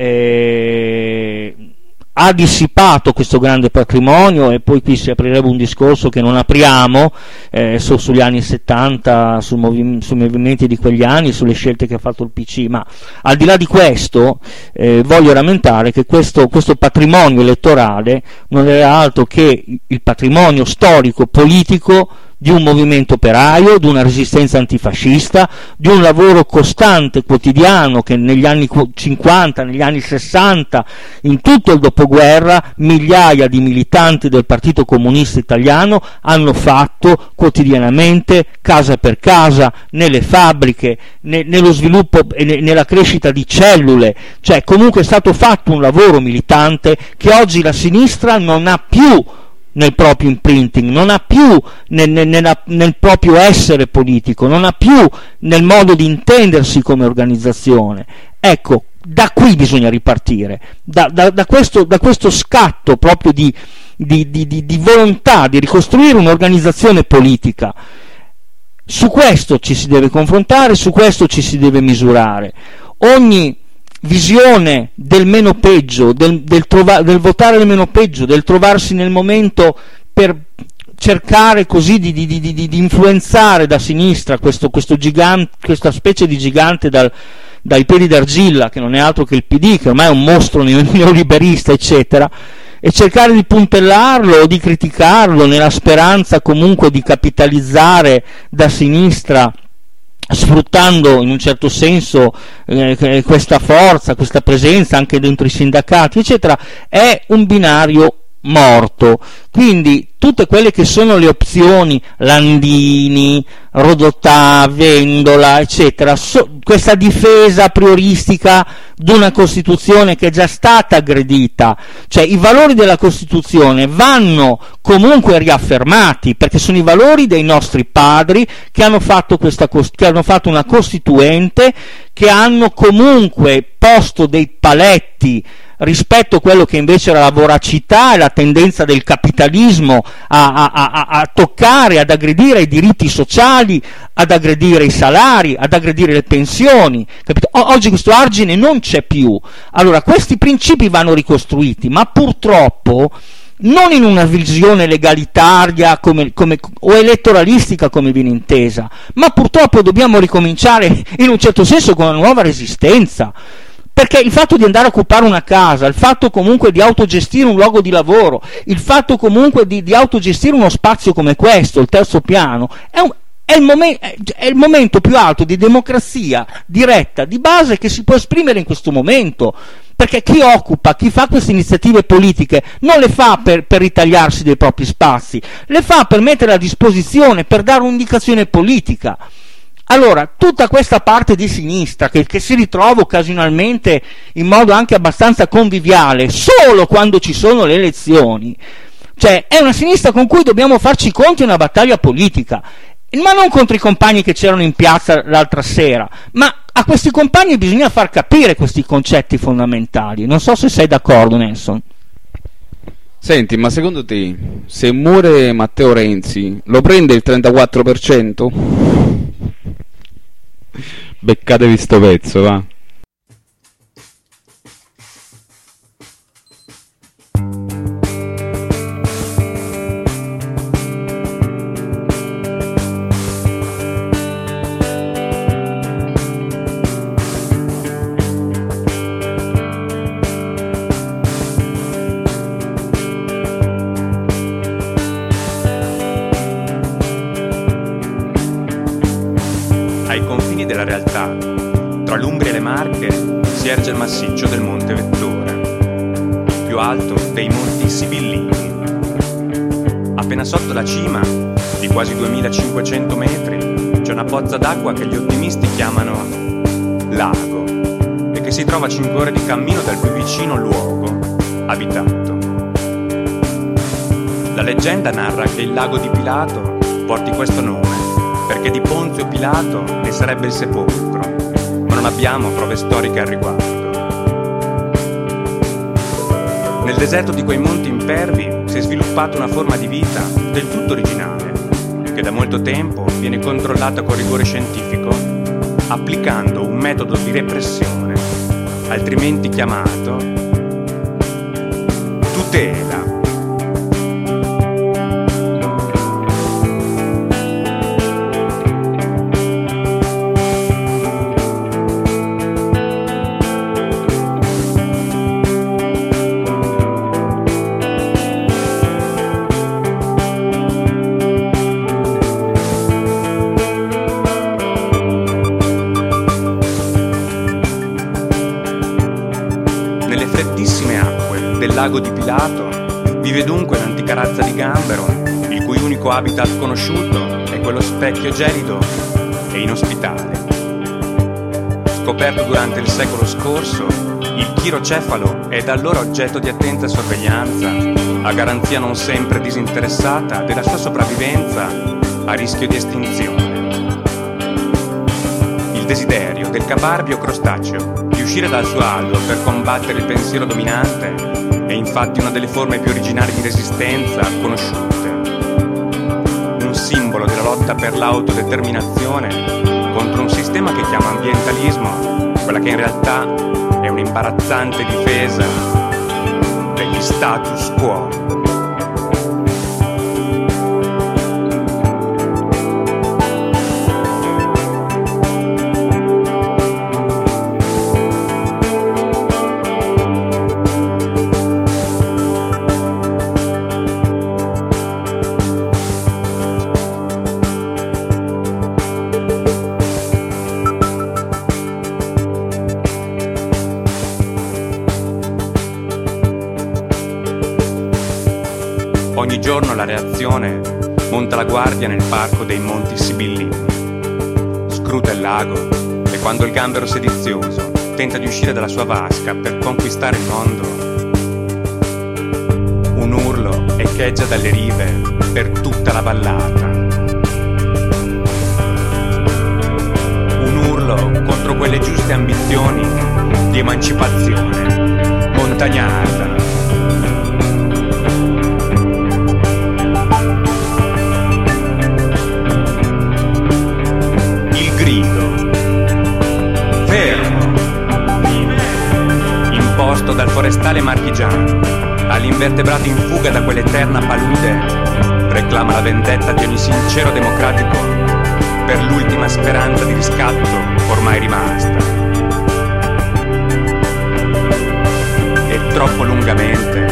eh, ha dissipato questo grande patrimonio, e poi qui si aprirebbe un discorso che non apriamo eh, su, sugli anni settanta, sul movi- sui movimenti di quegli anni, sulle scelte che ha fatto il P C, ma al di là di questo eh, voglio rammentare che questo, questo patrimonio elettorale non era altro che il patrimonio storico, politico di un movimento operaio, di una resistenza antifascista, di un lavoro costante, quotidiano, che negli anni cinquanta, negli anni sessanta, in tutto il dopoguerra, migliaia di militanti del Partito Comunista Italiano hanno fatto quotidianamente, casa per casa, nelle fabbriche, ne, nello sviluppo e ne, nella crescita di cellule. Cioè comunque è stato fatto un lavoro militante che oggi la sinistra non ha più nel proprio imprinting, non ha più nel, nel, nella, nel proprio essere politico, non ha più nel modo di intendersi come organizzazione. Ecco, da qui bisogna ripartire, da, da, da, questo, da questo scatto proprio di, di, di, di, di volontà di ricostruire un'organizzazione politica. Su questo ci si deve confrontare, su questo ci si deve misurare. Ogni visione del meno peggio, del, del, trova, del votare il meno peggio, del trovarsi nel momento per cercare così di, di, di, di, di influenzare da sinistra questo, questo gigante, questa specie di gigante dal, dai piedi d'argilla, che non è altro che il P D, che ormai è un mostro neoliberista, eccetera, e cercare di puntellarlo o di criticarlo nella speranza comunque di capitalizzare da sinistra, sfruttando in un certo senso eh, questa forza, questa presenza anche dentro i sindacati, eccetera, è un binario morto. Quindi tutte quelle che sono le opzioni, Landini, Rodotà, Vendola, eccetera, so, questa difesa prioristica di una Costituzione che è già stata aggredita, cioè i valori della Costituzione vanno comunque riaffermati, perché sono i valori dei nostri padri che hanno fatto questa che hanno fatto una Costituente, che hanno comunque posto dei paletti rispetto a quello che invece era la voracità e la tendenza del capitalismo a, a, a, a toccare, ad aggredire i diritti sociali, ad aggredire i salari, ad aggredire le pensioni, capito? O- oggi questo argine non c'è più. Allora questi principi vanno ricostruiti, ma purtroppo non in una visione legalitaria come, come, o elettoralistica come viene intesa, ma purtroppo dobbiamo ricominciare in un certo senso con una nuova resistenza. Perché il fatto di andare a occupare una casa, il fatto comunque di autogestire un luogo di lavoro, il fatto comunque di, di autogestire uno spazio come questo, il terzo piano, è, un, è, il momen- è il momento più alto di democrazia diretta, di base, che si può esprimere in questo momento. Perché chi occupa, chi fa queste iniziative politiche non le fa per, per ritagliarsi dei propri spazi, le fa per mettere a disposizione, per dare un'indicazione politica. Allora, tutta questa parte di sinistra che, che si ritrova occasionalmente in modo anche abbastanza conviviale solo quando ci sono le elezioni, cioè è una sinistra con cui dobbiamo farci i conti in una battaglia politica, ma non contro i compagni che c'erano in piazza l'altra sera, ma a questi compagni bisogna far capire questi concetti fondamentali. Non so se sei d'accordo, Nelson. Senti, ma secondo te, se muore Matteo Renzi, lo prende il trentaquattro per cento? Beccatevi sto pezzo, va. Ai confini della realtà, tra l'Umbria e le Marche, si erge il massiccio del Monte Vettore, il più alto dei Monti Sibillini. Appena sotto la cima, di quasi duemilacinquecento metri, c'è una pozza d'acqua che gli ottimisti chiamano lago e che si trova a cinque ore di cammino dal più vicino luogo abitato. La leggenda narra che il lago di Pilato porti questo nome perché di Ponzio Pilato ne sarebbe il sepolcro, ma non abbiamo prove storiche al riguardo. Nel deserto di quei monti impervi si è sviluppata una forma di vita del tutto originale, che da molto tempo viene controllata con rigore scientifico, applicando un metodo di repressione, altrimenti chiamato tutela. Del lago di Pilato vive dunque un'antica razza di gambero, il cui unico habitat conosciuto è quello specchio gelido e inospitale. Scoperto durante il secolo scorso, il chirocefalo è da allora oggetto di attenta sorveglianza, a garanzia non sempre disinteressata della sua sopravvivenza a rischio di estinzione. Il desiderio del caparbio crostaceo di uscire dal suo alveo per combattere il pensiero dominante è infatti una delle forme più originali di resistenza conosciute. Un simbolo della lotta per l'autodeterminazione contro un sistema che chiama ambientalismo, quella che in realtà è un'imbarazzante difesa degli status quo. ogni giorno la reazione monta la guardia nel parco dei Monti Sibillini. Scruta il lago e quando il gambero sedizioso tenta di uscire dalla sua vasca per conquistare il mondo, un urlo echeggia dalle rive per tutta la vallata. Un urlo contro quelle giuste ambizioni di emancipazione montagnarda. Il grido fermo, imposto dal forestale marchigiano all'invertebrato in fuga da quell'eterna palude, reclama la vendetta di ogni sincero democratico per l'ultima speranza di riscatto ormai rimasta. E troppo lungamente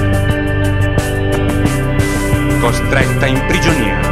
costretta in prigionia.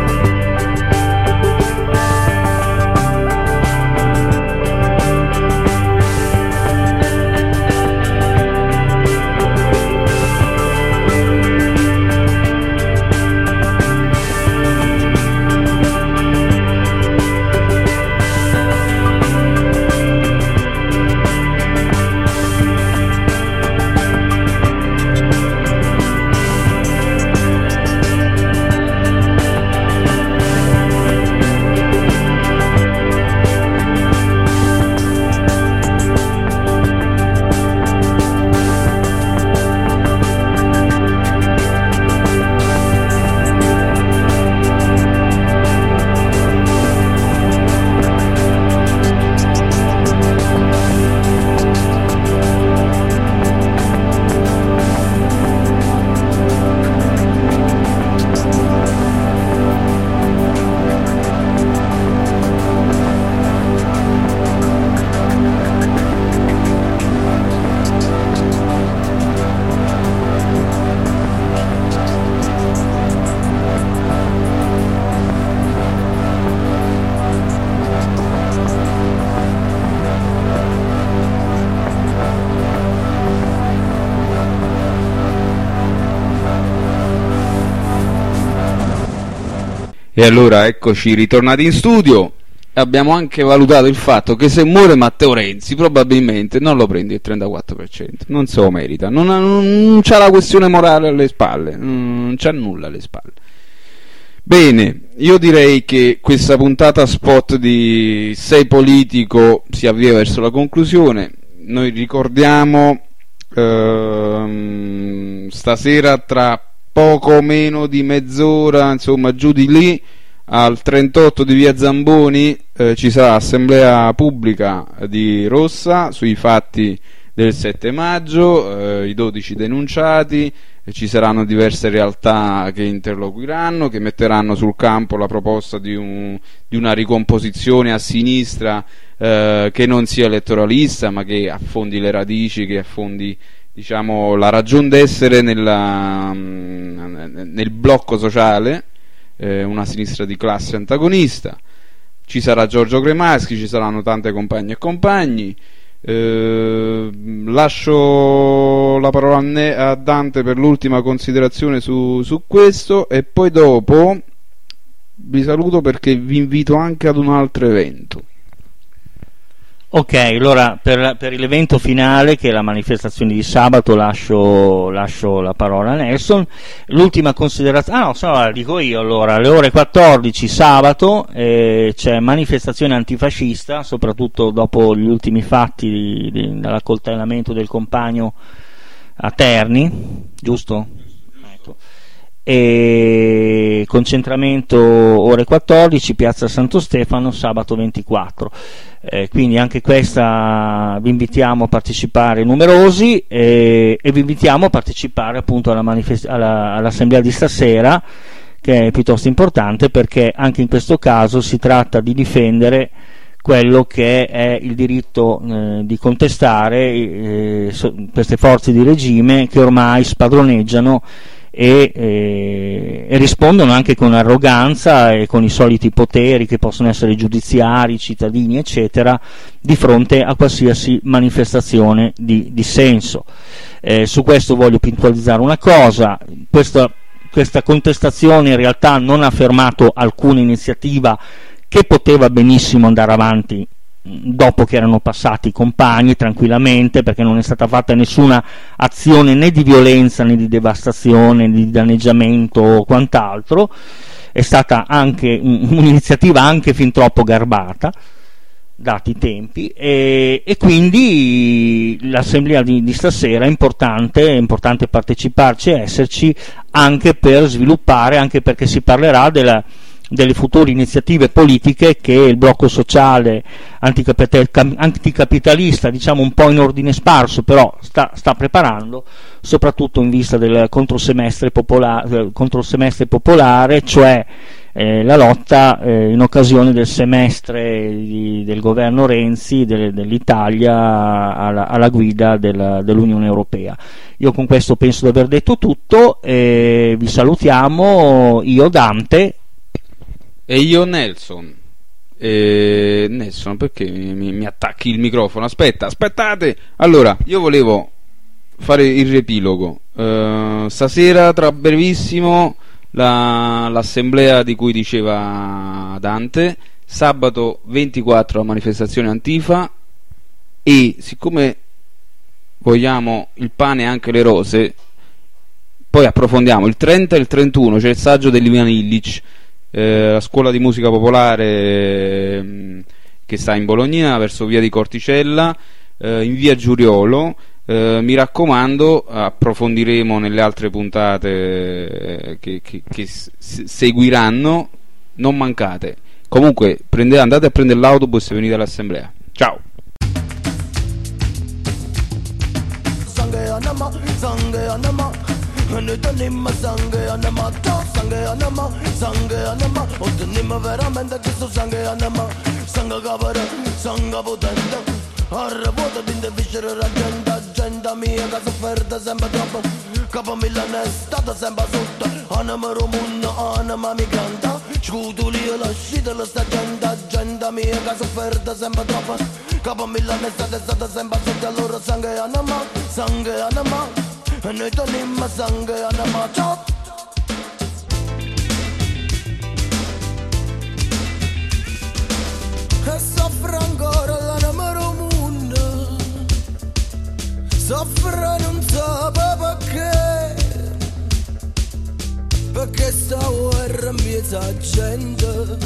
E allora eccoci ritornati in studio. Abbiamo anche valutato il fatto che se muore Matteo Renzi probabilmente non lo prende il trentaquattro per cento, non se lo merita, non, ha, non c'ha la questione morale alle spalle, non c'ha nulla alle spalle. Bene, io direi che questa puntata spot di Sei Politico si avvia verso la conclusione. Noi ricordiamo ehm, stasera tra poco meno di mezz'ora, insomma giù di lì, al trentotto di via Zamboni eh, ci sarà assemblea pubblica di Rossa sui fatti del sette maggio, eh, i dodici denunciati, e ci saranno diverse realtà che interloquiranno, che metteranno sul campo la proposta di, un, di una ricomposizione a sinistra eh, che non sia elettoralista, ma che affondi le radici, che affondi, diciamo, la ragion d'essere nella, nel blocco sociale, eh, una sinistra di classe antagonista. Ci sarà Giorgio Cremaschi, ci saranno tante compagne e compagni. Eh, lascio la parola a, ne- a Dante per l'ultima considerazione su, su questo, e poi dopo vi saluto perché vi invito anche ad un altro evento. Ok, allora per, per l'evento finale, che è la manifestazione di sabato, lascio, lascio la parola a Nelson. L'ultima considerazione, ah no, so, dico io allora, alle ore quattordici sabato eh, c'è manifestazione antifascista, soprattutto dopo gli ultimi fatti di, di, dell'accoltellamento del compagno a Terni, giusto? Ecco. E concentramento ore quattordici, piazza Santo Stefano, sabato ventiquattro. Eh, quindi anche questa vi invitiamo a partecipare numerosi, eh, e vi invitiamo a partecipare appunto alla manifest- alla, all'assemblea di stasera, che è piuttosto importante, perché anche in questo caso si tratta di difendere quello che è il diritto eh, di contestare eh, so, queste forze di regime che ormai spadroneggiano E, e, e rispondono anche con arroganza e con i soliti poteri che possono essere giudiziari, cittadini, eccetera, di fronte a qualsiasi manifestazione di dissenso. Eh, su questo voglio puntualizzare una cosa: questa questa contestazione in realtà non ha fermato alcuna iniziativa che poteva benissimo andare avanti dopo che erano passati i compagni tranquillamente, perché non è stata fatta nessuna azione né di violenza né di devastazione né di danneggiamento o quant'altro. È stata anche un'iniziativa anche fin troppo garbata dati i tempi, e, e quindi l'assemblea di, di stasera è importante, è importante parteciparci e esserci, anche per sviluppare, anche perché si parlerà della delle future iniziative politiche che il blocco sociale anticapitalista, diciamo un po' in ordine sparso, però sta, sta preparando, soprattutto in vista del controsemestre popolare, controsemestre popolare, cioè eh, la lotta eh, in occasione del semestre di, del governo Renzi, de, dell'Italia alla, alla guida della, dell'Unione Europea. Io con questo penso di aver detto tutto, eh, vi salutiamo, io Dante. E io Nelson. E... Nelson, perché mi, mi, mi attacchi il microfono? Aspetta, aspettate! Allora, io volevo fare il riepilogo. Uh, stasera, tra brevissimo, la, l'assemblea di cui diceva Dante. Sabato ventiquattro la manifestazione Antifa. E siccome vogliamo il pane e anche le rose, poi approfondiamo il trenta e il trentuno. C'è il saggio dell'Ivan Illich, Eh, la scuola di musica popolare eh, che sta in Bolognina verso via di Corticella, eh, in via Giuriolo. Eh, mi raccomando, approfondiremo nelle altre puntate eh, che, che, che s- seguiranno, non mancate. Comunque prendete, andate a prendere l'autobus e venite all'assemblea. Ciao. Nittanimma sangue anama, sangue anama, sangue anama, ottanimma veramente che sto sangue anama, sangue cavara, sangue potente, arra vuota dinte viscere l'agenda, agenda mia che sofferta sempre troppo, capo Milano è stata sempre sotto, anima romunna, anima migranta, scutulia lasciate la sta agenda, agenda mia che sofferta sempre troppo, capo Milano è stata, è stata sempre sotto, allora sangue anama, sangue anama. E noi torniamo a sangue a una maccia. E soffre ancora la numero mondo, soffre non so perché, perché sta guerra in mezzo a gente,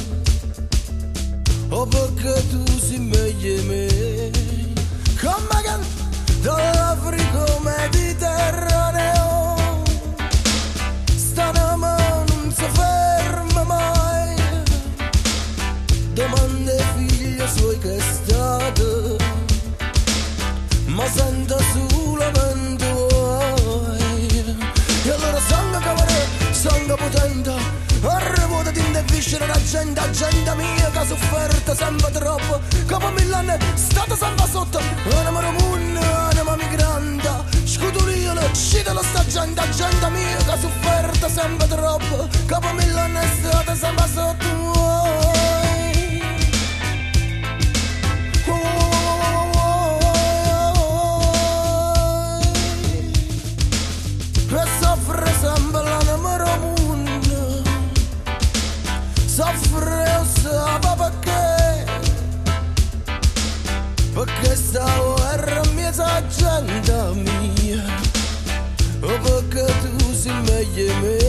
o perché tu sei meglio di me. Come che dall'Africa Mediterraneo sta mano non si ferma mai, domanda ai figli suoi che è stato, ma sento solamente vuoi. E allora sangue cavare, sangue potente, arrivo da tinte viscere la gente, agenda mia che ha sofferto sempre troppo, capo Milano è stata sempre sotto, anima romunna, anima migrante, scutulia l'uscita la sta gente, agenda mia che ha sofferto sempre troppo, capo Milano è stata sempre sotto. E soffre sempre l'anima romunna, soffre o sa perché, perché sta guerra in mezzo a gente mia, o perché tu sei meglio di me.